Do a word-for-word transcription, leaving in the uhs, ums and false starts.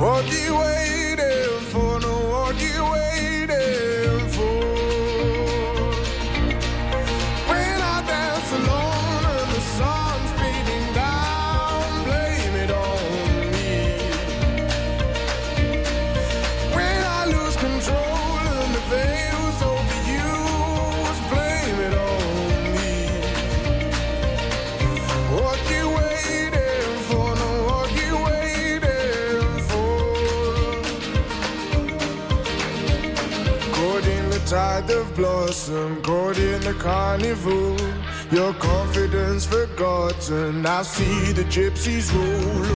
What you waiting for? No, what you waiting for? When I dance alone and the sun's beating down, blame it on me. When I lose control and the veil's overused, blame it on me. What you waiting for? No, what you waiting for? Caught in the tide of blossom, caught in the carnival. Your confidence forgotten. I see the gypsies roll